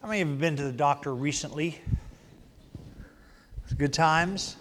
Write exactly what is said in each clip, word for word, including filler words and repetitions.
How many have been to the doctor recently? Good times.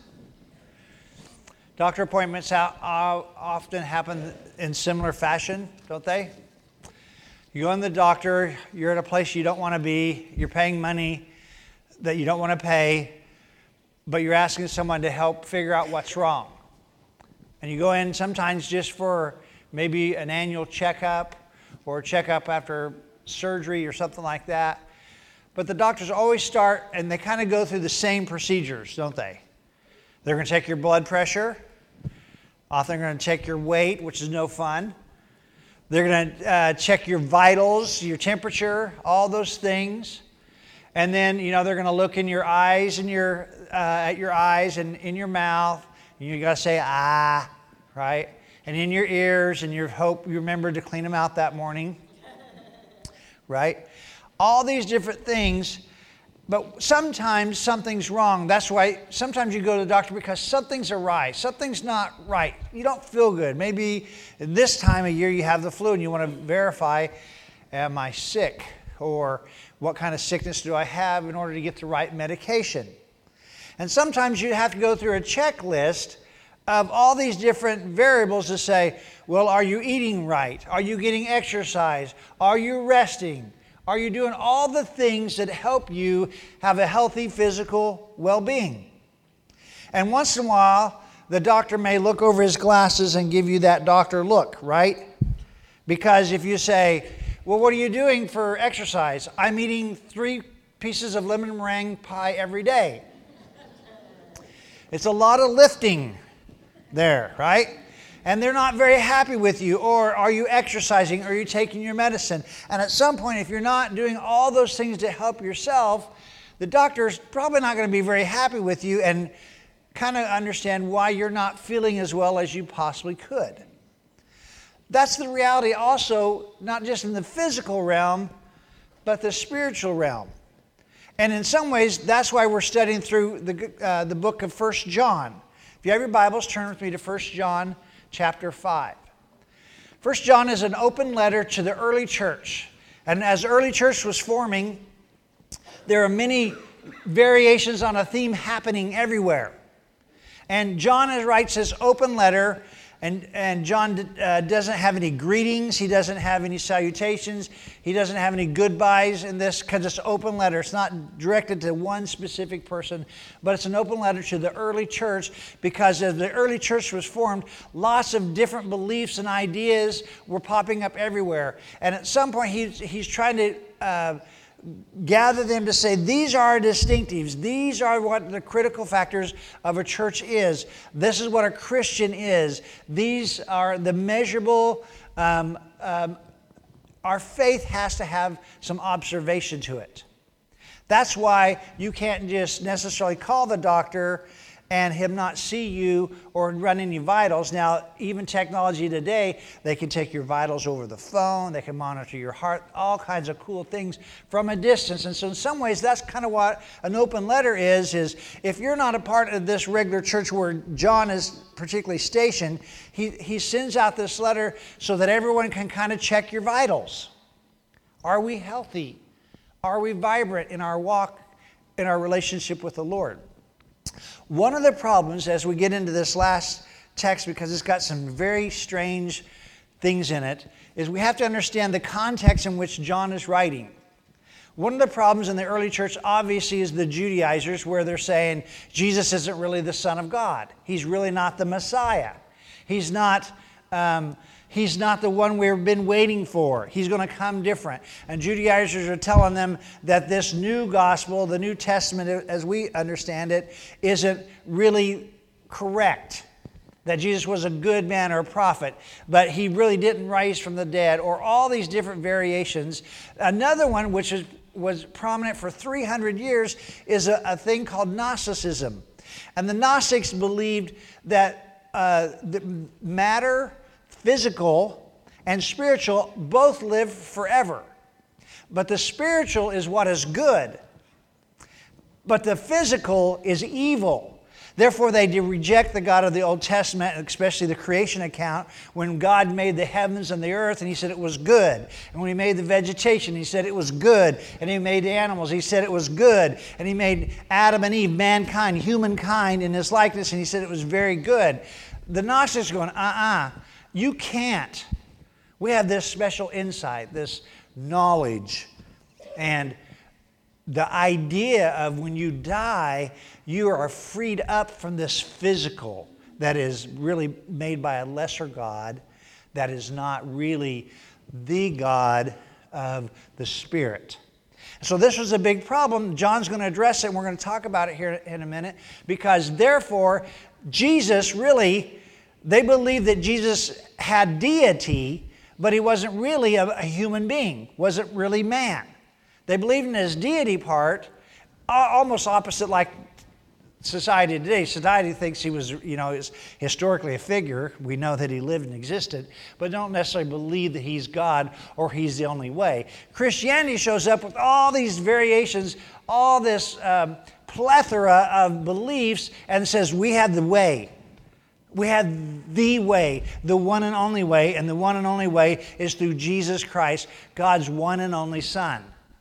Doctor appointments out, uh, often happen in similar fashion, don't they? You go to the doctor, you're at a place you don't want to be, you're paying money that you don't want to pay, but you're asking someone to help figure out what's wrong. And you go in sometimes just for maybe an annual checkup or a checkup after surgery or something like that. But the doctors always start, and they kind of go through the same procedures, don't they? They're going to check your blood pressure. Often they're going to check your weight, which is no fun. They're going to uh, check your vitals, your temperature, all those things. And then, you know, they're going to look in your eyes and your uh, at your eyes and in your mouth. And you got to say ah, right? And in your ears, and you hope you remember to clean them out that morning, right? All these different things, but sometimes something's wrong. That's why sometimes you go to the doctor because something's awry. Something's not right. You don't feel good. Maybe this time of year you have the flu and you want to verify, am I sick? Or what kind of sickness do I have in order to get the right medication? And sometimes you have to go through a checklist of all these different variables to say, well, are you eating right? Are you getting exercise? Are you resting? Are you doing all the things that help you have a healthy physical well-being? And once in a while, the doctor may look over his glasses and give you that doctor look, right? Because if you say, well, what are you doing for exercise? I'm eating three pieces of lemon meringue pie every day. It's a lot of lifting there, right? And they're not very happy with you. Or are you exercising? Or are you taking your medicine? And at some point, if you're not doing all those things to help yourself, the doctor's probably not going to be very happy with you and kind of understand why you're not feeling as well as you possibly could. That's the reality also, not just in the physical realm, but the spiritual realm. And in some ways, that's why we're studying through the, uh, the book of First John. If you have your Bibles, turn with me to First John chapter five. First John is an open letter to the early church. And as the early church was forming, there are many variations on a theme happening everywhere. And John writes this open letter, and, and John uh, doesn't have any greetings. He doesn't have any salutations. He doesn't have any goodbyes in this because it's an open letter. It's not directed to one specific person, but it's an open letter to the early church because as the early church was formed, lots of different beliefs and ideas were popping up everywhere. And at some point, he's, he's trying to uh, gather them to say, these are our distinctives. These are what the critical factors of a church is. This is what a Christian is. These are the measurable. Um, um, our faith has to have some observation to it. That's why you can't just necessarily call the doctor and him not see you or run any vitals. Now, even technology today, they can take your vitals over the phone, they can monitor your heart, all kinds of cool things from a distance. And so in some ways, that's kind of what an open letter is, is if you're not a part of this regular church where John is particularly stationed, he, he sends out this letter so that everyone can kind of check your vitals. Are we healthy? Are we vibrant in our walk, in our relationship with the Lord? One of the problems as we get into this last text, because it's got some very strange things in it, is we have to understand the context in which John is writing. One of the problems in the early church obviously is the Judaizers, where they're saying Jesus isn't really the Son of God. He's really not the Messiah. He's not... Um, He's not the one we've been waiting for. He's going to come different. And Judaizers are telling them that this new gospel, the New Testament as we understand it, isn't really correct. That Jesus was a good man or a prophet, but he really didn't rise from the dead, or all these different variations. Another one, which is, was prominent for three hundred years, is a, a thing called Gnosticism. And the Gnostics believed that uh, the matter, physical and spiritual both live forever. But the spiritual is what is good. But the physical is evil. Therefore, they did reject the God of the Old Testament, especially the creation account, when God made the heavens and the earth, and he said it was good. And when he made the vegetation, he said it was good. And he made the animals, he said it was good. And he made Adam and Eve, mankind, humankind, in his likeness, and he said it was very good. The Gnostics are going, uh-uh, you can't. We have this special insight, this knowledge, and the idea of when you die, you are freed up from this physical that is really made by a lesser God, that is not really the God of the Spirit. So this was a big problem. John's going to address it, and we're going to talk about it here in a minute, because therefore, Jesus really, they believed that Jesus had deity, but he wasn't really a, a human being, wasn't really man. They believed in his deity part, almost opposite like society today. Society thinks he was, you know, is historically a figure. We know that he lived and existed, but don't necessarily believe that he's God or he's the only way. Christianity shows up with all these variations, all this um, plethora of beliefs, and says we have the way. We have the way, the one and only way, and the one and only way is through Jesus Christ, God's one and only Son.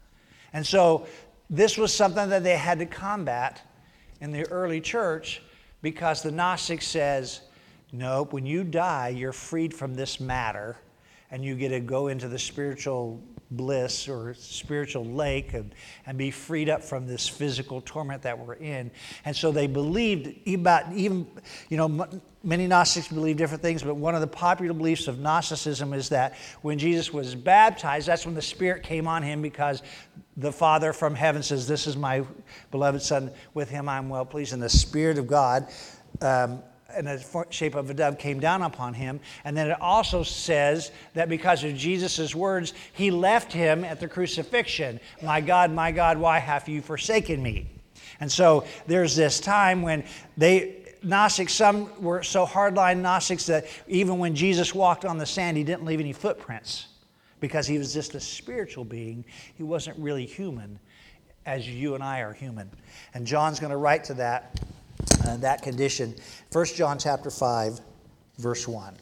And so this was something that they had to combat in the early church, because the Gnostic says, nope, when you die, you're freed from this matter, and you get to go into the spiritual bliss or spiritual lake and, and be freed up from this physical torment that we're in. And so they believed about even, you know, many Gnostics believe different things, but one of the popular beliefs of Gnosticism is that when Jesus was baptized, that's when the Spirit came on him, because the Father from heaven says, this is my beloved Son, with him I'm well pleased. And the Spirit of God, um, in the shape of a dove, came down upon him. And then it also says that because of Jesus' words, he left him at the crucifixion. My God, my God, why have you forsaken me? And so there's this time when they, Gnostics, some were so hardline Gnostics that even when Jesus walked on the sand, he didn't leave any footprints, because he was just a spiritual being. He wasn't really human, as you and I are human. And John's going to write to that. Uh, that condition. First John chapter five, verse one.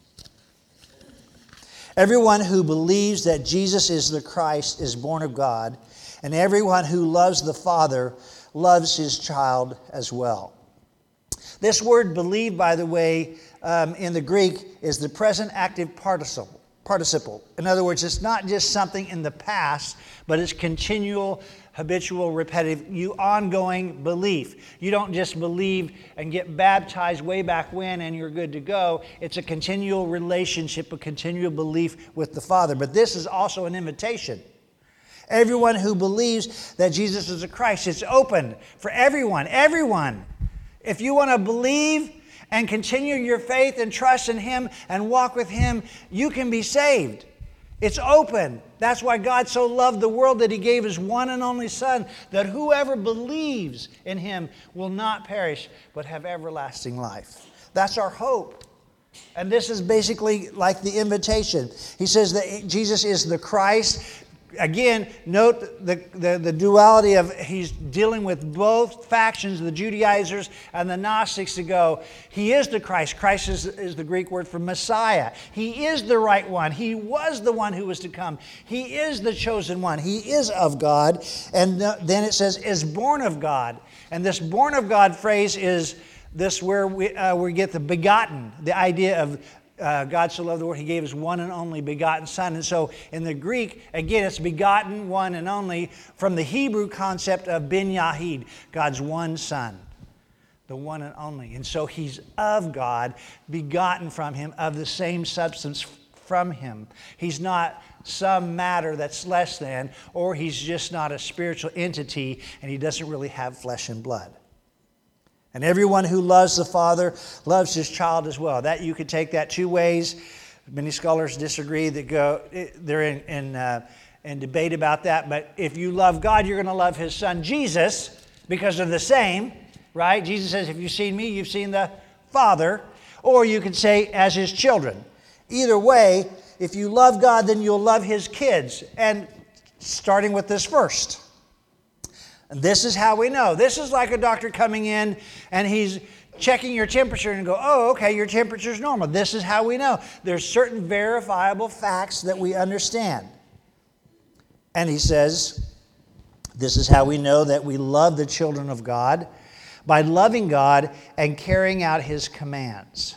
Everyone who believes that Jesus is the Christ is born of God, and everyone who loves the Father loves his child as well. This word believe, by the way, um, in the Greek is the present active participle. participle. In other words, it's not just something in the past, but it's continual, habitual, repetitive, you ongoing belief. You don't just believe and get baptized way back when and you're good to go. It's a continual relationship, a continual belief with the Father. But this is also an invitation. Everyone who believes that Jesus is the Christ, it's open for everyone, everyone. If you want to believe and continue your faith and trust in him and walk with him, you can be saved. It's open. That's why God so loved the world that he gave his one and only Son, that whoever believes in him will not perish but have everlasting life. That's our hope. And this is basically like the invitation. He says that Jesus is the Christ. Again, note the, the, the duality of he's dealing with both factions, the Judaizers and the Gnostics, to go, he is the Christ. Christ is, is the Greek word for Messiah. He is the right one. He was the one who was to come. He is the chosen one. He is of God. And then it says, is born of God. And this born of God phrase is this where we, uh, we get the begotten, the idea of Uh, God so loved the world, he gave his one and only begotten Son. And so in the Greek, again, it's begotten, one and only, from the Hebrew concept of ben Yahid, God's one Son, the one and only. And so he's of God, begotten from him, of the same substance from him. He's not some matter that's less than, or he's just not a spiritual entity, and he doesn't really have flesh and blood. And everyone who loves the Father loves his child as well. That you could take that two ways. Many scholars disagree. That go they're in in, uh, in debate about that. But if you love God, you're going to love his Son Jesus, because they're the same, right? Jesus says, "If you've seen me, you've seen the Father." Or you could say, as his children. Either way, if you love God, then you'll love his kids. And starting with this first. And this is how we know. This is like a doctor coming in and he's checking your temperature and go, oh, okay, your temperature's normal. This is how we know. There's certain verifiable facts that we understand. And he says, this is how we know that we love the children of God, by loving God and carrying out his commands.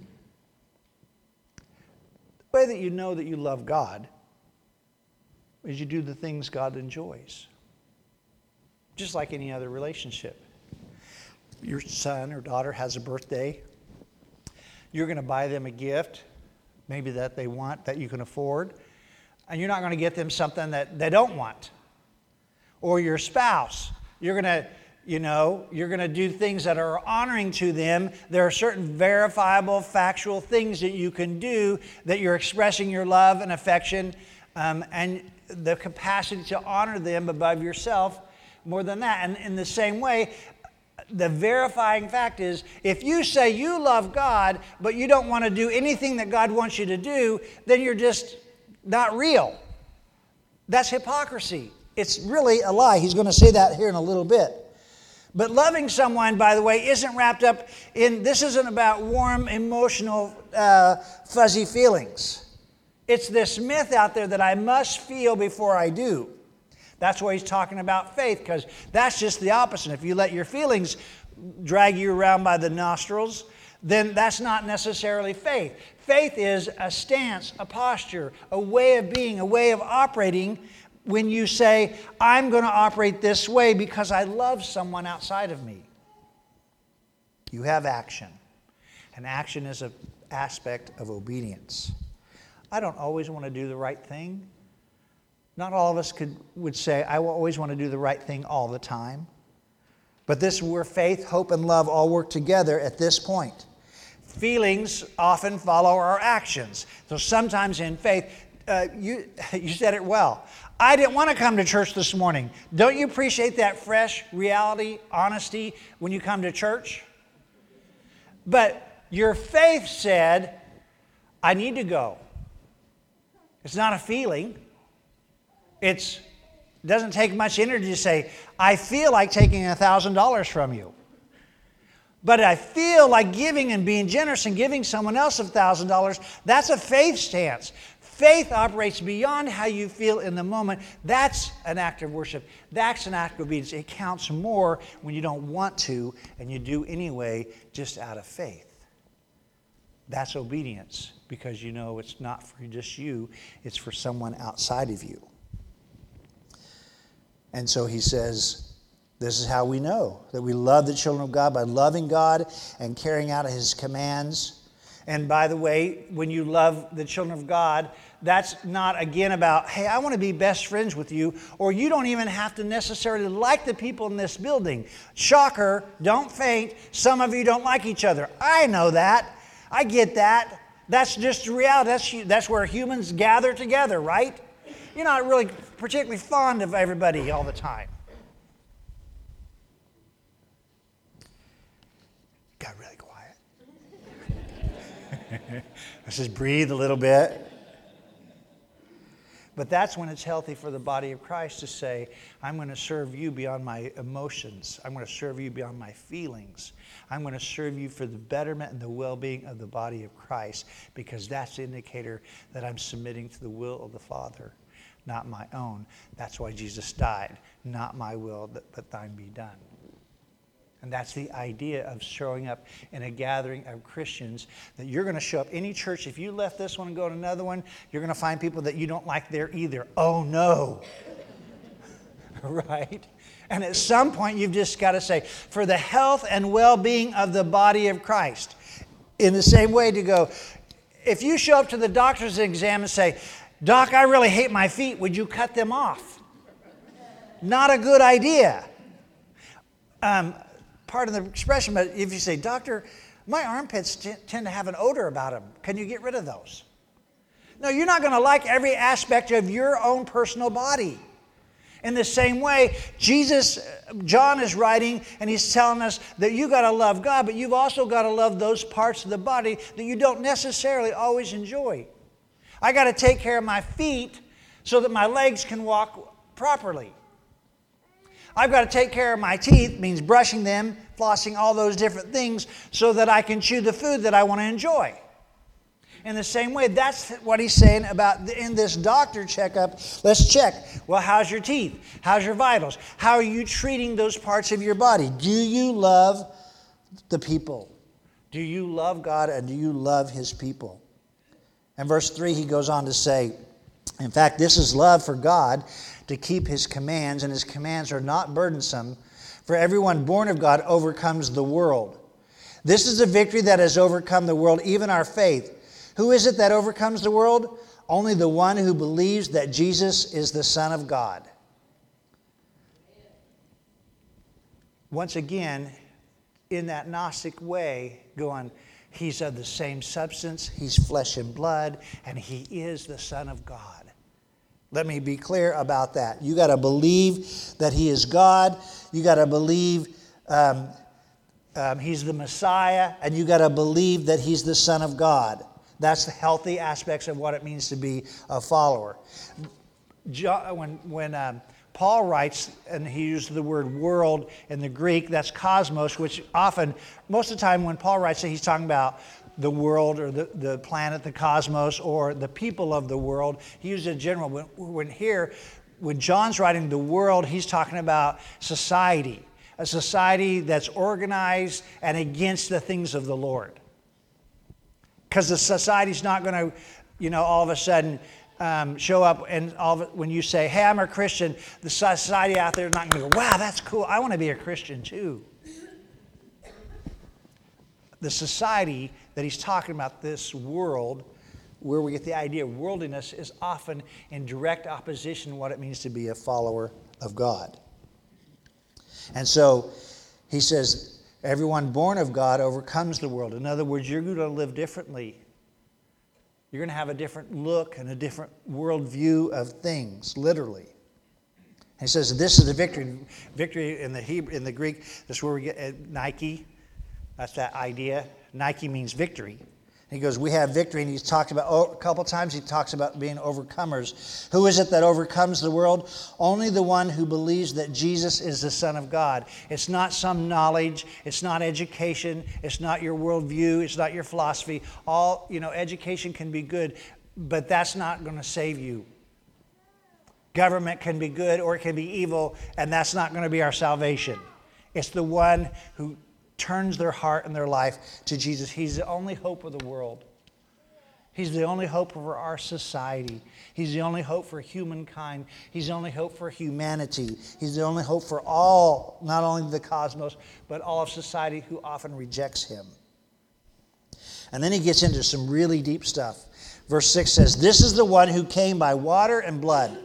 The way that you know that you love God is you do the things God enjoys. Just like any other relationship. Your son or daughter has a birthday. You're going to buy them a gift, maybe that they want, that you can afford. And you're not going to get them something that they don't want. Or your spouse, you're going to, you know, you're going to do things that are honoring to them. There are certain verifiable, factual things that you can do that you're expressing your love and affection um, and the capacity to honor them above yourself more than that. And in the same way, the verifying fact is, if you say you love God, but you don't want to do anything that God wants you to do, then you're just not real. That's hypocrisy. It's really a lie. He's going to say that here in a little bit. But loving someone, by the way, isn't wrapped up in, this isn't about warm, emotional, uh, fuzzy feelings. It's this myth out there that I must feel before I do. That's why he's talking about faith, because that's just the opposite. If you let your feelings drag you around by the nostrils, then that's not necessarily faith. Faith is a stance, a posture, a way of being, a way of operating when you say, I'm going to operate this way because I love someone outside of me. You have action. And action is an aspect of obedience. I don't always want to do the right thing. Not all of us could would say, I will always want to do the right thing all the time. But this is where faith, hope, and love all work together at this point. Feelings often follow our actions. So sometimes in faith, uh, you, you said it well. I didn't want to come to church this morning. Don't you appreciate that fresh reality, honesty when you come to church? But your faith said, I need to go. It's not a feeling. It's, it doesn't take much energy to say, I feel like taking one thousand dollars from you. But I feel like giving and being generous and giving someone else one thousand dollars, that's a faith stance. Faith operates beyond how you feel in the moment. That's an act of worship. That's an act of obedience. It counts more when you don't want to and you do anyway just out of faith. That's obedience because you know it's not for just you, it's for someone outside of you. And so he says, this is how we know that we love the children of God, by loving God and carrying out his commands. And by the way, when you love the children of God, that's not again about, hey, I want to be best friends with you, or you don't even have to necessarily like the people in this building. Shocker, don't faint. Some of you don't like each other. I know that. I get that. That's just reality. That's, that's where humans gather together, right? You're not really particularly fond of everybody all the time. Got really quiet. Let's just breathe a little bit. But that's when it's healthy for the body of Christ to say, I'm going to serve you beyond my emotions. I'm going to serve you beyond my feelings. I'm going to serve you for the betterment and the well-being of the body of Christ, because that's the indicator that I'm submitting to the will of the Father, not my own. That's why Jesus died. Not my will, but thine be done. And that's the idea of showing up in a gathering of Christians, that you're going to show up any church. If you left this one and go to another one, you're going to find people that you don't like there either. Oh, no. Right? And at some point, you've just got to say, for the health and well-being of the body of Christ. In the same way to go, if you show up to the doctor's exam and say, Doc, I really hate my feet, would you cut them off? Not a good idea. Um, Part of the expression, but if you say, Doctor, my armpits t- tend to have an odor about them. Can you get rid of those? No, you're not going to like every aspect of your own personal body. In the same way, Jesus, John is writing and he's telling us that you got to love God, but you've also got to love those parts of the body that you don't necessarily always enjoy. I got to take care of my feet so that my legs can walk properly. I've got to take care of my teeth, means brushing them, flossing, all those different things, so that I can chew the food that I want to enjoy. In the same way, that's what he's saying about in this doctor checkup. Let's check. Well, how's your teeth? How's your vitals? How are you treating those parts of your body? Do you love the people? Do you love God, and do you love his people? And verse three, he goes on to say, in fact, this is love for God, to keep his commands, and his commands are not burdensome. For everyone born of God overcomes the world. This is a victory that has overcome the world, even our faith. Who is it that overcomes the world? Only the one who believes that Jesus is the Son of God. Once again, in that Gnostic way, going, he's of the same substance, he's flesh and blood, and he is the Son of God. Let me be clear about that. You got to believe that he is God. You got to believe um, um, he's the Messiah, and you got to believe that he's the Son of God. That's the healthy aspects of what it means to be a follower. John, when when um, Paul writes, and he uses the word world in the Greek, that's cosmos, which often, most of the time when Paul writes it, he's talking about the world or the, the planet, the cosmos, or the people of the world. He uses it in general. When, when here, when John's writing the world, he's talking about society, a society that's organized and against the things of the Lord. Because the society's not going to, you know, all of a sudden um, show up, and all of it, when you say, hey, I'm a Christian, the society out there is not going to go, wow, that's cool, I want to be a Christian too. The society that he's talking about, this world, where we get the idea of worldliness, is often in direct opposition to what it means to be a follower of God. And so he says, everyone born of God overcomes the world. In other words, you're going to live differently. You're going to have a different look and a different worldview of things, literally. And he says, this is the victory. Victory in the Hebrew, in the Greek, that's where we get uh, Nike. That's that idea. Nike means victory. He goes, we have victory, and he's talked about, oh, a couple times he talks about being overcomers. Who is it that overcomes the world? Only the one who believes that Jesus is the Son of God. It's not some knowledge. It's not education. It's not your worldview. It's not your philosophy. All, you know, education can be good, but that's not going to save you. Government can be good or it can be evil, and that's not going to be our salvation. It's the one who turns their heart and their life to Jesus. He's the only hope of the world. He's the only hope for our society. He's the only hope for humankind. He's the only hope for humanity. He's the only hope for all, not only the cosmos, but all of society who often rejects him. And then he gets into some really deep stuff. Verse six says, this is the one who came by water and blood,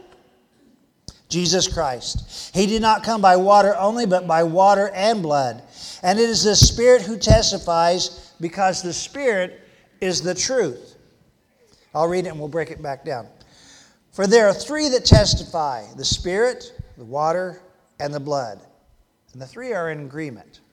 Jesus Christ. He did not come by water only, but by water and blood. And it is the Spirit who testifies, because the Spirit is the truth. I'll read it and we'll break it back down. For there are three that testify, the Spirit, the water, and the blood. And the three are in agreement.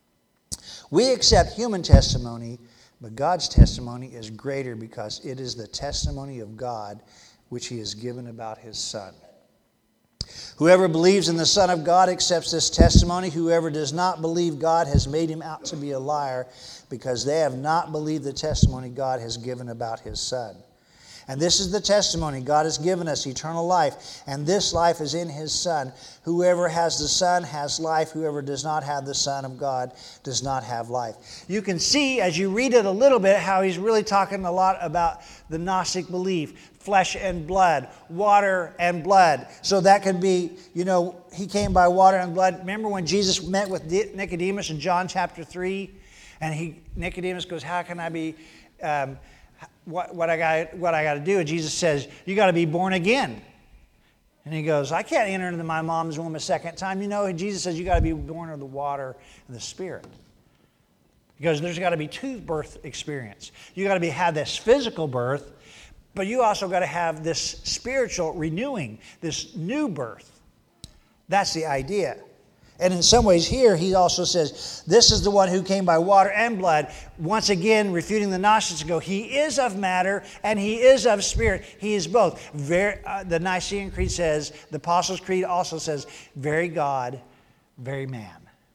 We accept human testimony, but God's testimony is greater, because it is the testimony of God which he has given about his Son. Whoever believes in the Son of God accepts this testimony. Whoever does not believe God has made him out to be a liar, because they have not believed the testimony God has given about his Son. And this is the testimony God has given us, eternal life, and this life is in his Son. Whoever has the Son has life. Whoever does not have the Son of God does not have life. You can see as you read it a little bit how he's really talking a lot about the Gnostic belief, flesh and blood, water and blood. So that can be, you know, he came by water and blood. Remember when Jesus met with Nicodemus in John chapter three, and he Nicodemus goes, how can I be... Um, What, what I got what I got to do? And Jesus says, you got to be born again. And he goes, I can't enter into my mom's womb a second time. You know, Jesus says you got to be born of the water and the Spirit. Because there's got to be two birth experience. You got to be have this physical birth, but you also got to have this spiritual renewing, this new birth. That's the idea. And in some ways here, he also says, this is the one who came by water and blood. Once again, refuting the Gnostics, go, he is of matter and he is of spirit. He is both. Very, uh, the Nicene Creed says, the Apostles' Creed also says, very God, very man.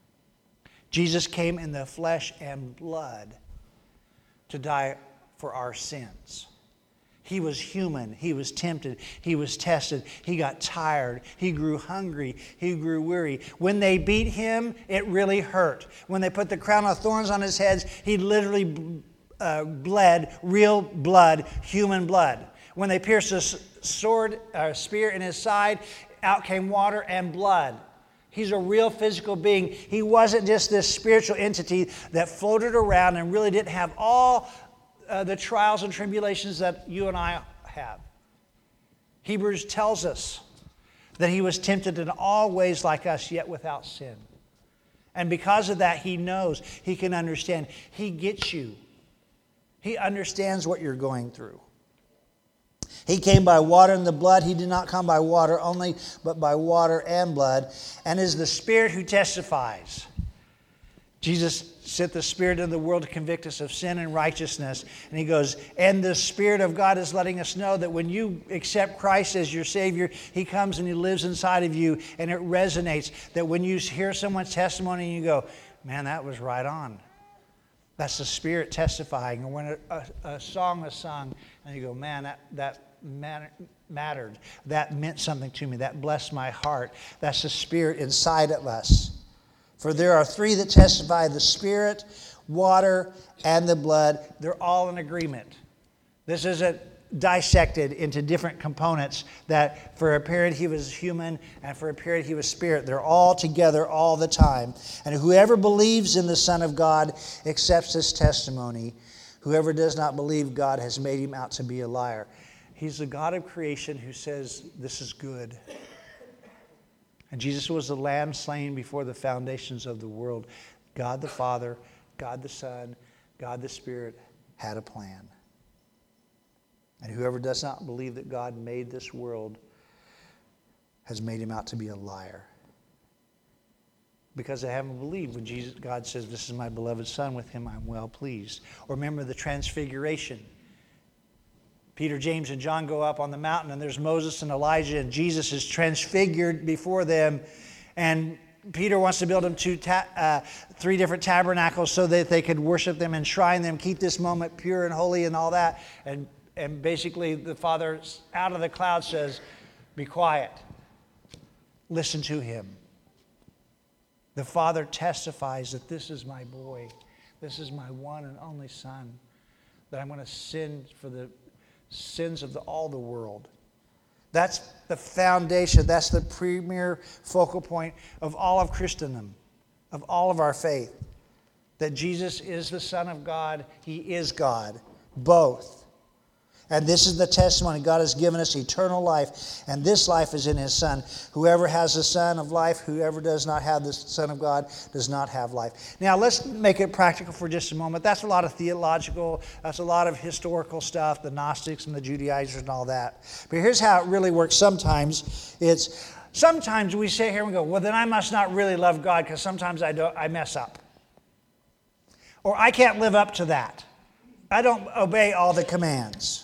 Jesus came in the flesh and blood to die for our sins. He was human. He was tempted. He was tested. He got tired. He grew hungry. He grew weary. When they beat him, it really hurt. When they put the crown of thorns on his head, he literally uh, bled real blood, human blood. When they pierced a sword, a spear in his side, out came water and blood. He's a real physical being. He wasn't just this spiritual entity that floated around and really didn't have all Uh, the trials and tribulations that you and I have. Hebrews tells us that he was tempted in all ways like us, yet without sin. And because of that, he knows, he can understand. He gets you. He understands what you're going through. He came by water and the blood. He did not come by water only, but by water and blood, and is the Spirit who testifies. Jesus sent the Spirit into the world to convict us of sin and righteousness. And he goes, and the Spirit of God is letting us know that when you accept Christ as your Savior, he comes and he lives inside of you, and it resonates. That when you hear someone's testimony and you go, man, that was right on. That's the Spirit testifying. And when a, a, a song is sung and you go, man, that, that matter, mattered. That meant something to me. That blessed my heart. That's the Spirit inside of us. For there are three that testify, the Spirit, water, and the blood. They're all in agreement. This isn't dissected into different components that for a period he was human and for a period he was spirit. They're all together all the time. And whoever believes in the Son of God accepts this testimony. Whoever does not believe God has made him out to be a liar. He's the God of creation who says this is good. And Jesus was the lamb slain before the foundations of the world. God the Father, God the Son, God the Spirit had a plan. And whoever does not believe that God made this world has made him out to be a liar. Because they haven't believed when Jesus, God says, this is my beloved Son, with him I'm well pleased. Or remember the transfiguration. Peter, James, and John go up on the mountain, and there's Moses and Elijah, and Jesus is transfigured before them. And Peter wants to build them two ta- uh, three different tabernacles so that they could worship them, enshrine them, keep this moment pure and holy and all that. And, and basically the Father out of the cloud says, be quiet. Listen to him. The Father testifies that this is my boy. This is my one and only Son, that I'm going to send for the sins of the, all the world. That's the foundation. That's the premier focal point of all of Christendom, of all of our faith. That Jesus is the Son of God. He is God. Both. And this is the testimony. God has given us eternal life, and this life is in his Son. Whoever has the Son of life, whoever does not have the Son of God, does not have life. Now, let's make it practical for just a moment. That's a lot of theological, that's a lot of historical stuff, the Gnostics and the Judaizers and all that. But here's how it really works sometimes. It's, sometimes we sit here and we go, well, then I must not really love God because sometimes I, don't, I mess up. Or I can't live up to that. I don't obey all the commands.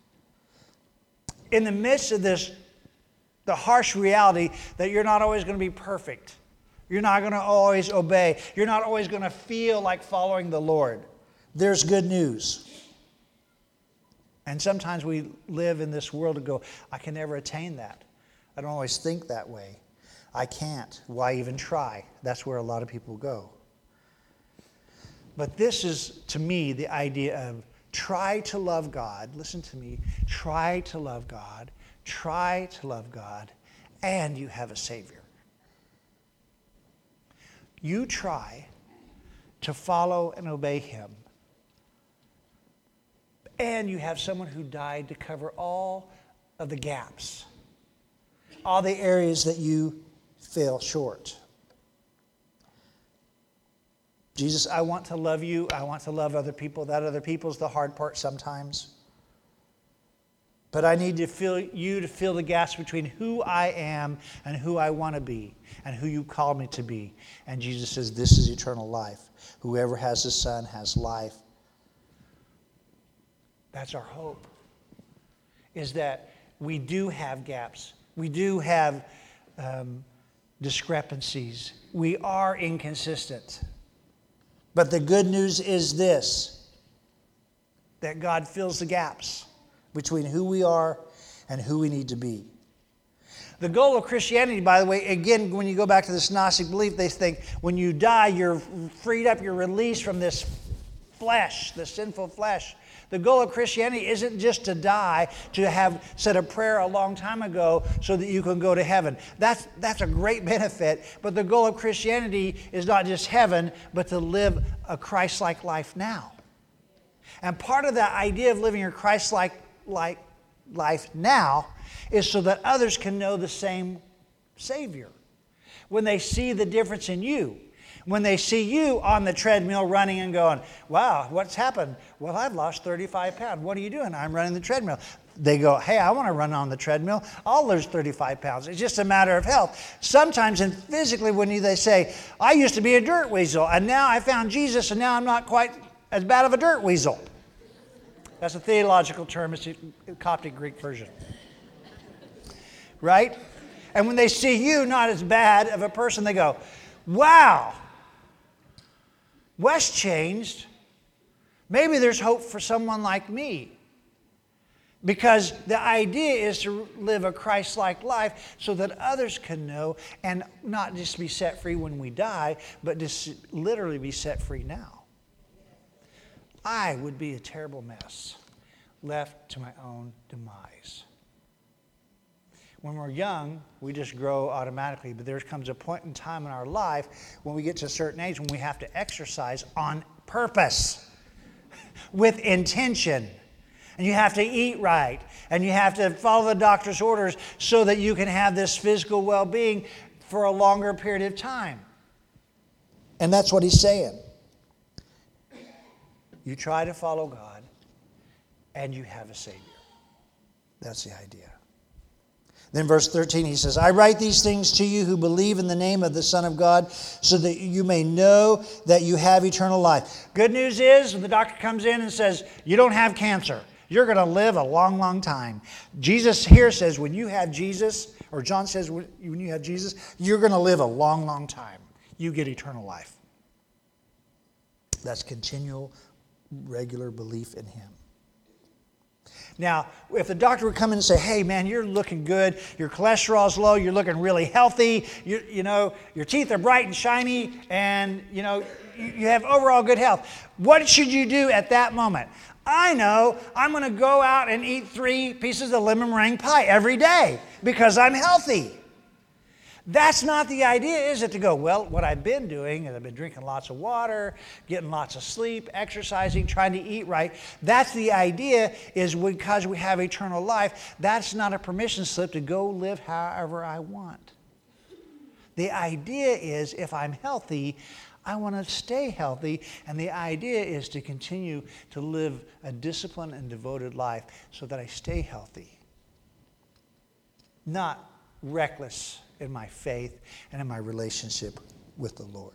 In the midst of this, the harsh reality that you're not always going to be perfect. You're not going to always obey. You're not always going to feel like following the Lord. There's good news. And sometimes we live in this world and go, I can never attain that. I don't always think that way. I can't. Why even try? That's where a lot of people go. But this is, to me, the idea of try to love God. Listen to me. Try to love God. Try to love God. And you have a Savior. You try to follow and obey him. And you have someone who died to cover all of the gaps. All the areas that you fell short. Jesus, I want to love you. I want to love other people. That other people is the hard part sometimes. But I need to feel you to fill the gaps between who I am and who I want to be and who you called me to be. And Jesus says, this is eternal life. Whoever has the Son has life. That's our hope. Is that we do have gaps. We do have um, discrepancies. We are inconsistent. But the good news is this, that God fills the gaps between who we are and who we need to be. The goal of Christianity, by the way, again, when you go back to this Gnostic belief, they think when you die, you're freed up, you're released from this flesh, the sinful flesh. The goal of Christianity isn't just to die, to have said a prayer a long time ago so that you can go to heaven. That's, that's a great benefit, but the goal of Christianity is not just heaven, but to live a Christ-like life now. And part of that idea of living a Christ-like like life now is so that others can know the same Savior. When they see the difference in you, when they see you on the treadmill running and going, wow, what's happened? Well, I've lost thirty-five pounds. What are you doing? I'm running the treadmill. They go, hey, I want to run on the treadmill. I'll lose thirty-five pounds. It's just a matter of health. Sometimes, and physically, when you, they say, I used to be a dirt weasel, and now I found Jesus, and now I'm not quite as bad of a dirt weasel. That's a theological term. It's a Coptic Greek version. Right? And when they see you not as bad of a person, they go, wow, Wes changed. Maybe there's hope for someone like me. Because the idea is to live a Christ-like life so that others can know and not just be set free when we die, but just literally be set free now. I would be a terrible mess, left to my own demise. When we're young, we just grow automatically, but there comes a point in time in our life when we get to a certain age when we have to exercise on purpose, with intention. And you have to eat right, and you have to follow the doctor's orders so that you can have this physical well-being for a longer period of time. And that's what he's saying. You try to follow God, and you have a Savior. That's the idea. Then verse thirteen, he says, I write these things to you who believe in the name of the Son of God, so that you may know that you have eternal life. Good news is, when the doctor comes in and says, you don't have cancer, you're going to live a long, long time. Jesus here says, when you have Jesus, or John says, when you have Jesus, you're going to live a long, long time. You get eternal life. That's continual, regular belief in Him. Now, if the doctor would come in and say, hey, man, you're looking good. Your cholesterol's low. You're looking really healthy. You, you know, your teeth are bright and shiny. And, you know, you, you have overall good health. What should you do at that moment? I know I'm going to go out and eat three pieces of lemon meringue pie every day because I'm healthy. That's not the idea, is it? To go, well, what I've been doing is I've been drinking lots of water, getting lots of sleep, exercising, trying to eat right. That's the idea, is because we have eternal life, that's not a permission slip to go live however I want. The idea is if I'm healthy, I want to stay healthy, and the idea is to continue to live a disciplined and devoted life so that I stay healthy, not reckless in my faith and in my relationship with the Lord.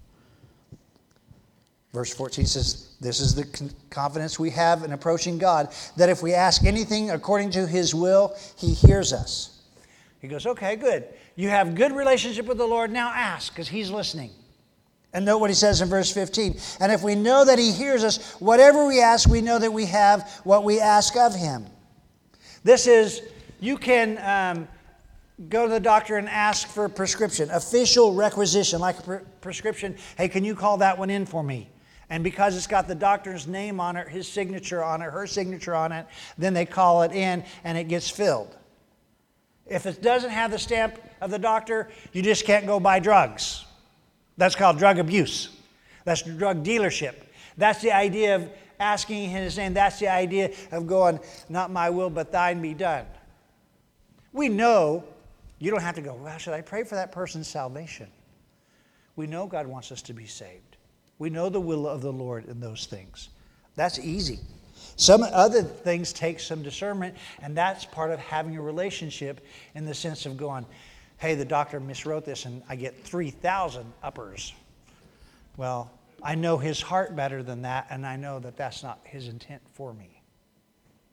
Verse fourteen says, this is the confidence we have in approaching God, that if we ask anything according to His will, He hears us. He goes, okay, good. You have good relationship with the Lord, now ask, because He's listening. And note what he says in verse fifteen. And if we know that He hears us, whatever we ask, we know that we have what we ask of Him. This is, you can um, go to the doctor and ask for a prescription, official requisition, like a pre- prescription. Hey, can you call that one in for me? And because it's got the doctor's name on it, his signature on it, her signature on it, then they call it in and it gets filled. If it doesn't have the stamp of the doctor, you just can't go buy drugs. That's called drug abuse. That's drug dealership. That's the idea of asking in His name. That's the idea of going, not my will, but thine be done. We know, you don't have to go, well, should I pray for that person's salvation? We know God wants us to be saved. We know the will of the Lord in those things. That's easy. Some other things take some discernment, and that's part of having a relationship in the sense of going, hey, the doctor miswrote this and I get three thousand uppers. Well, I know His heart better than that, and I know that that's not His intent for me.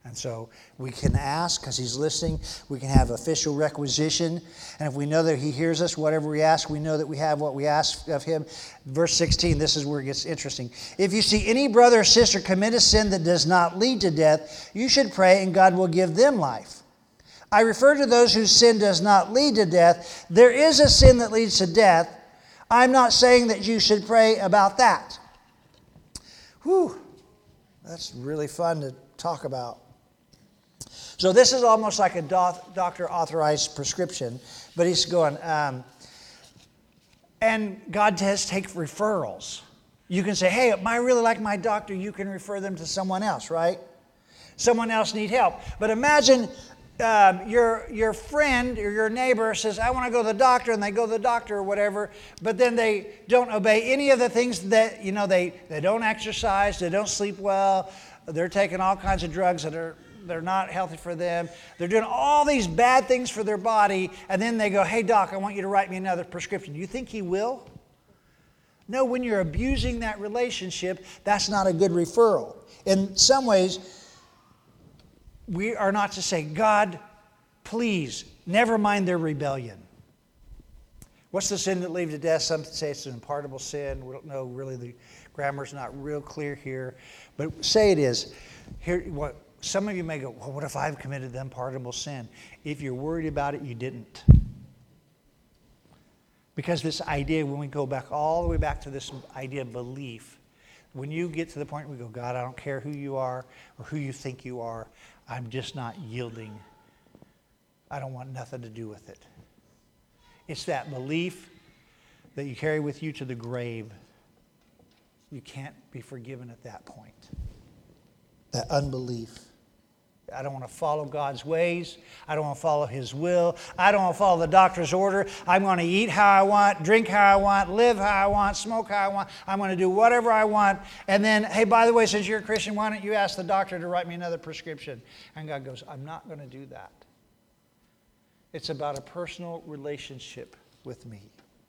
And so we can ask because he's listening. We can have official requisition. And if we know that he hears us, whatever we ask, we know that we have what we ask of him. Verse sixteen, this is where it gets interesting. If you see any brother or sister commit a sin that does not lead to death, you should pray and God will give them life. I refer to those whose sin does not lead to death. There is a sin that leads to death. I'm not saying that you should pray about that. Whew, that's really fun to talk about. So this is almost like a doc, doctor-authorized prescription, but he's going, um, and God does take referrals. You can say, hey, I really like my doctor. You can refer them to someone else, right? Someone else need help. But imagine um, your, your friend or your neighbor says, I want to go to the doctor, and they go to the doctor or whatever, but then they don't obey any of the things that, you know, they, they don't exercise, they don't sleep well, they're taking all kinds of drugs that are They're not healthy for them. They're doing all these bad things for their body, and then they go, hey, doc, I want you to write me another prescription. Do you think he will? No, when you're abusing that relationship, that's not a good referral. In some ways, we are not to say, God, please, never mind their rebellion. What's the sin that leads to death? Some say it's an unpardonable sin. We don't know, really, the grammar's not real clear here. But say it is. Here, what? Some of you may go, well, what if I've committed the unpardonable sin? If you're worried about it, you didn't. Because this idea, when we go back all the way back to this idea of belief, when you get to the point where we go, God, I don't care who you are or who you think you are, I'm just not yielding. I don't want nothing to do with it. It's that belief that you carry with you to the grave. You can't be forgiven at that point. That unbelief. I don't want to follow God's ways. I don't want to follow his will. I don't want to follow the doctor's order. I'm going to eat how I want, drink how I want, live how I want, smoke how I want. I'm going to do whatever I want. And then, hey, by the way, since you're a Christian, why don't you ask the doctor to write me another prescription? And God goes, I'm not going to do that. It's about a personal relationship with me.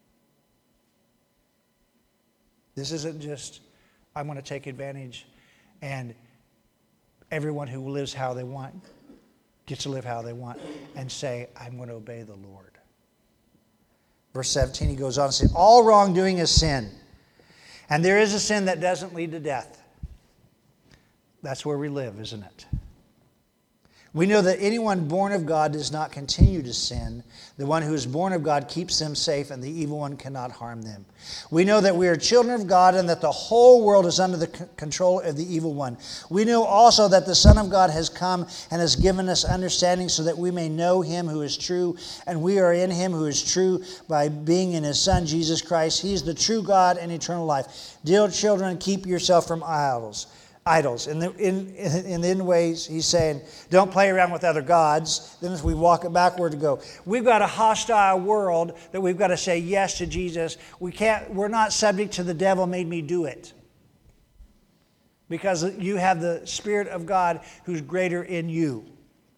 This isn't just, I'm going to take advantage and everyone who lives how they want gets to live how they want and say, I'm going to obey the Lord. Verse seventeen, he goes on to say, all wrongdoing is sin. And there is a sin that doesn't lead to death. That's where we live, isn't it? We know that anyone born of God does not continue to sin. The one who is born of God keeps them safe, and the evil one cannot harm them. We know that we are children of God and that the whole world is under the c- control of the evil one. We know also that the Son of God has come and has given us understanding so that we may know him who is true, and we are in him who is true by being in his Son, Jesus Christ. He is the true God and eternal life. Dear children, keep yourself from idols. Idols. In the, in, in, in ways, he's saying, don't play around with other gods. Then as we walk it backward to go, we've got a hostile world that we've got to say yes to Jesus. We can't, we're not subject to the devil made me do it. Because you have the Spirit of God who's greater in you.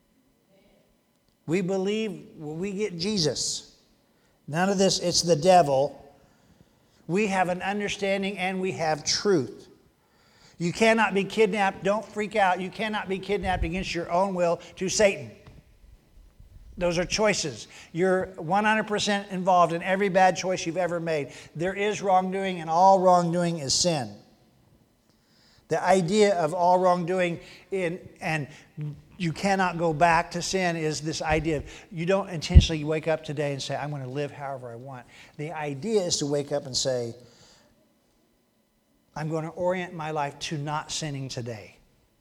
We believe when we get Jesus. None of this, it's the devil. We have an understanding and we have truth. You cannot be kidnapped. Don't freak out. You cannot be kidnapped against your own will to Satan. Those are choices. You're one hundred percent involved in every bad choice you've ever made. There is wrongdoing, and all wrongdoing is sin. The idea of all wrongdoing in, and you cannot go back to sin is this idea of you don't intentionally wake up today and say, I'm going to live however I want. The idea is to wake up and say, I'm going to orient my life to not sinning today.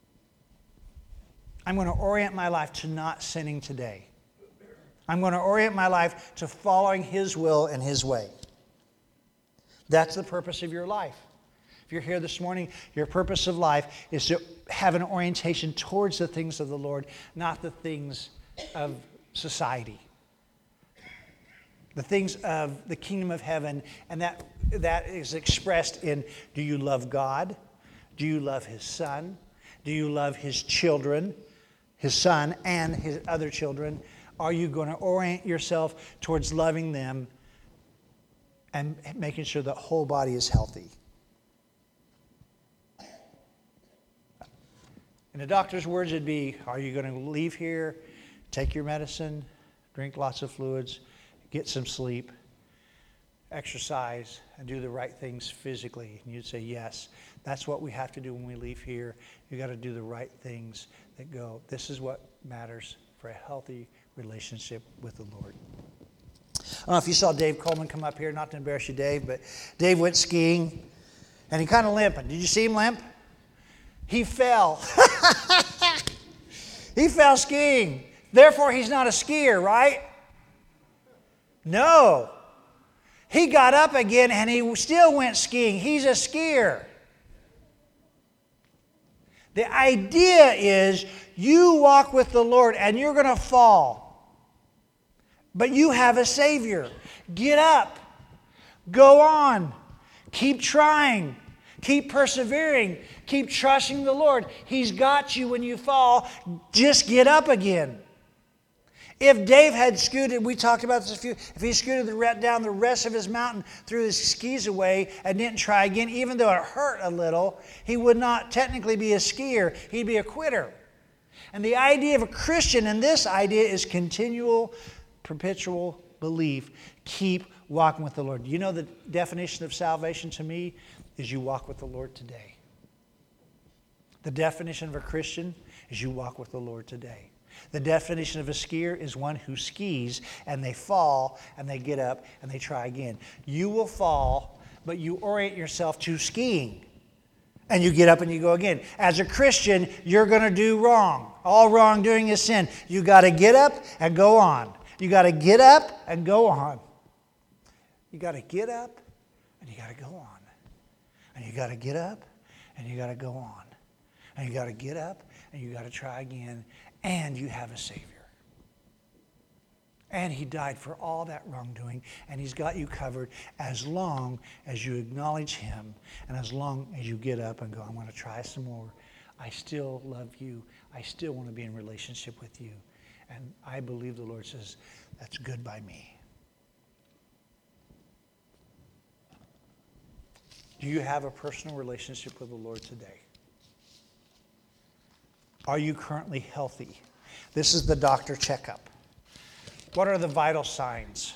I'm going to orient my life to not sinning today. I'm going to orient my life to following his will and his way. That's the purpose of your life. If you're here this morning, your purpose of life is to have an orientation towards the things of the Lord, not the things of society. The things of the kingdom of heaven, and that that is expressed in, do you love God? Do you love his Son? Do you love his children, his Son and his other children? Are you going to orient yourself towards loving them and making sure the whole body is healthy? In the doctor's words, it'd be, are you going to leave here, take your medicine, drink lots of fluids, get some sleep, exercise, and do the right things physically? And you'd say, yes. That's what we have to do when we leave here. You got to do the right things that go. This is what matters for a healthy relationship with the Lord. I don't know if you saw Dave Coleman come up here, not to embarrass you, Dave, but Dave went skiing, and he kind of limping. Did you see him limp? He fell. He fell skiing. Therefore, he's not a skier, right? No. He got up again, and he still went skiing. He's a skier. The idea is you walk with the Lord, and you're going to fall. But you have a Savior. Get up. Go on. Keep trying. Keep persevering. Keep trusting the Lord. He's got you when you fall. Just get up again. If Dave had scooted, we talked about this a few, if he scooted the re- down the rest of his mountain, threw his skis away, and didn't try again, even though it hurt a little, he would not technically be a skier. He'd be a quitter. And the idea of a Christian, and this idea is continual, perpetual belief. Keep walking with the Lord. You know the definition of salvation to me is you walk with the Lord today. The definition of a Christian is you walk with the Lord today. The definition of a skier is one who skis and they fall and they get up and they try again. You will fall, but you orient yourself to skiing. And you get up and you go again. As a Christian, you're going to do wrong. All wrongdoing is sin. You got to get up and go on. You got to get up and go on. You got to get up and you got to go on. And you got to get up and you got to go on. And you got to get up and you got to try again. And you have a Savior. And He died for all that wrongdoing. And He's got you covered as long as you acknowledge Him. And as long as you get up and go, I'm going to try some more. I still love you. I still want to be in relationship with you. And I believe the Lord says, that's good by me. Do you have a personal relationship with the Lord today? Are you currently healthy? This is the doctor checkup. What are the vital signs?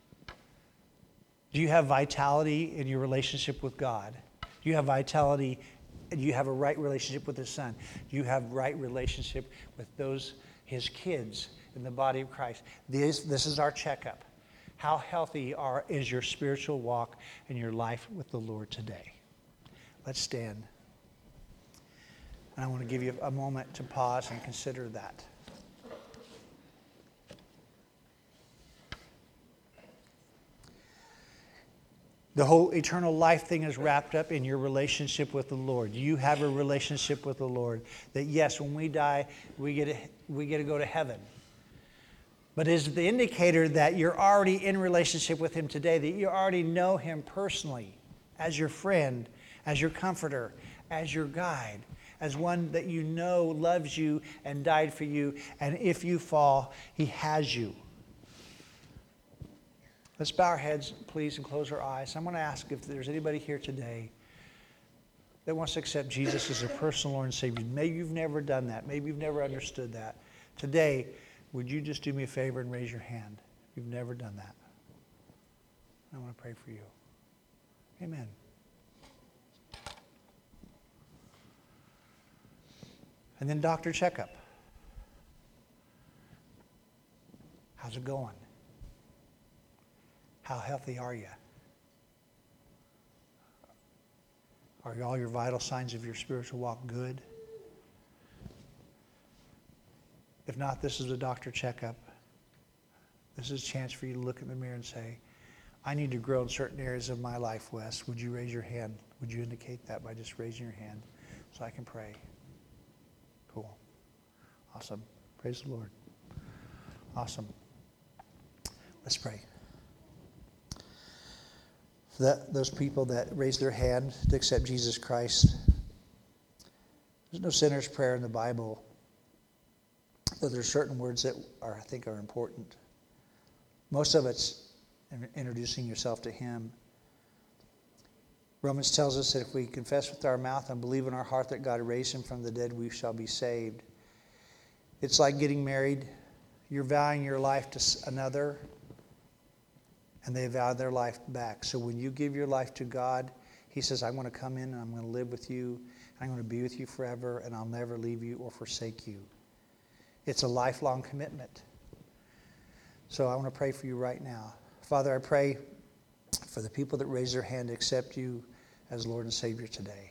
Do you have vitality in your relationship with God? Do you have vitality? Do you have a right relationship with His Son? Do you have right relationship with those, His kids in the body of Christ? This, this is our checkup. How healthy are, is your spiritual walk and your life with the Lord today? Let's stand. And I want to give you a moment to pause and consider that. The whole eternal life thing is wrapped up in your relationship with the Lord. You have a relationship with the Lord that, yes, when we die, we get to, we get to go to heaven. But is the indicator that you're already in relationship with Him today, that you already know Him personally as your friend, as your comforter, as your guide, as one that you know loves you and died for you, and if you fall, He has you. Let's bow our heads, please, and close our eyes. I'm going to ask if there's anybody here today that wants to accept Jesus as their personal Lord and Savior. Maybe you've never done that. Maybe you've never understood that. Today, would you just do me a favor and raise your hand if you've never done that? I want to pray for you. Amen. And then doctor checkup. How's it going? How healthy are you? Are all your vital signs of your spiritual walk good? If not, this is a doctor checkup. This is a chance for you to look in the mirror and say, I need to grow in certain areas of my life, Wes. Would you raise your hand? Would you indicate that by just raising your hand so I can pray? Cool. Awesome. Praise the Lord. Awesome. Let's pray. For that, those people that raise their hand to accept Jesus Christ, there's no sinner's prayer in the Bible, but there are certain words that are, I think are important. Most of it's introducing yourself to Him, Romans tells us that if we confess with our mouth and believe in our heart that God raised him from the dead, we shall be saved. It's like getting married. You're vowing your life to another, and they vow their life back. So when you give your life to God, he says, I'm going to come in and I'm going to live with you. I'm going to be with you forever, and I'll never leave you or forsake you. It's a lifelong commitment. So I want to pray for you right now. Father, I pray for the people that raise their hand to accept you as Lord and Savior today.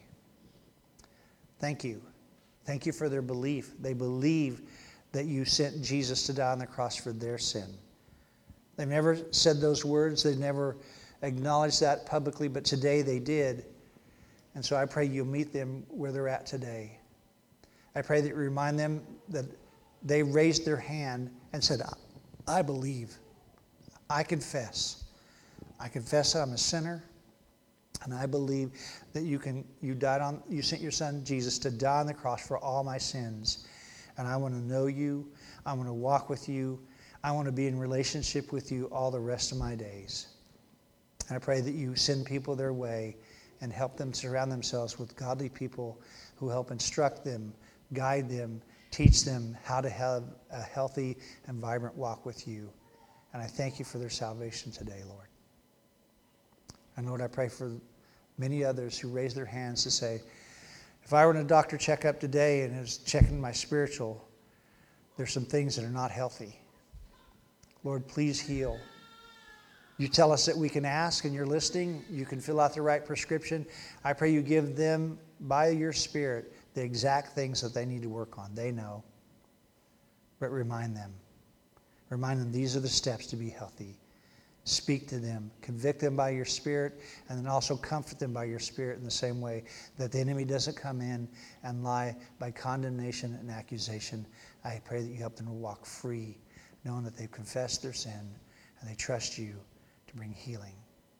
Thank you. Thank you for their belief. They believe that you sent Jesus to die on the cross for their sin. They've never said those words. They've never acknowledged that publicly, but today they did. And so I pray you'll meet them where they're at today. I pray that you remind them that they raised their hand and said, I believe. I confess. I confess that I'm a sinner. And I believe that you can you died on you sent your son Jesus to die on the cross for all my sins. And I want to know you. I want to walk with you. I want to be in relationship with you all the rest of my days. And I pray that you send people their way and help them surround themselves with godly people who help instruct them, guide them, teach them how to have a healthy and vibrant walk with you. And I thank you for their salvation today, Lord. And Lord, I pray for many others who raise their hands to say, if I were in a doctor checkup today and is checking my spiritual, there's some things that are not healthy. Lord, please heal. You tell us that we can ask, and you're listening. You can fill out the right prescription. I pray you give them, by your Spirit, the exact things that they need to work on. They know. But remind them. Remind them these are the steps to be healthy. Speak to them. Convict them by your Spirit, and then also comfort them by your Spirit in the same way that the enemy doesn't come in and lie by condemnation and accusation. I pray that you help them to walk free, knowing that they've confessed their sin and they trust you to bring healing.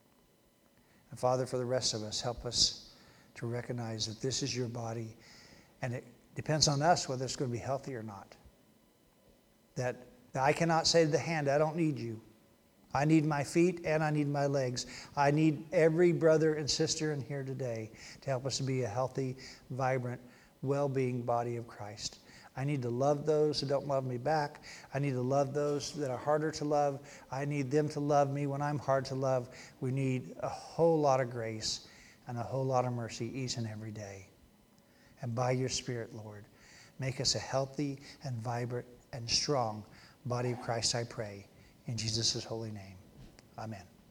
And Father, for the rest of us, help us to recognize that this is your body, and it depends on us whether it's going to be healthy or not. That I cannot say to the hand, I don't need you. I need my feet and I need my legs. I need every brother and sister in here today to help us to be a healthy, vibrant, well-being body of Christ. I need to love those who don't love me back. I need to love those that are harder to love. I need them to love me when I'm hard to love. We need a whole lot of grace and a whole lot of mercy each and every day. And by your Spirit, Lord, make us a healthy and vibrant and strong body of Christ, I pray. In Jesus' holy name, amen.